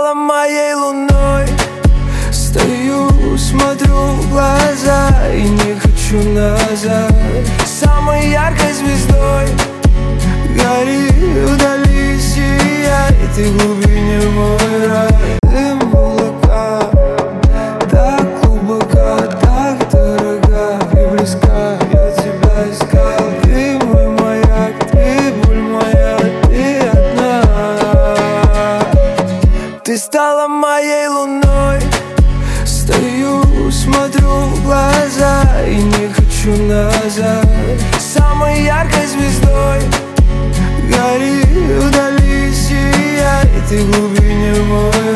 стала моей луной. Стою, смотрю в глаза и не хочу назад. Самой яркой звездой гори вдали, сияй, ты в глубине мой рай. Дым в облака, так глубока, так дорога и близка. Я тебя искал, ты мой маяк, ты боль моя, ты одна. Ты стала моей луной. Стою, смотрю в глаза и не хочу назад. Самой яркой звездой гори вдали, сияй, ты в глубине мой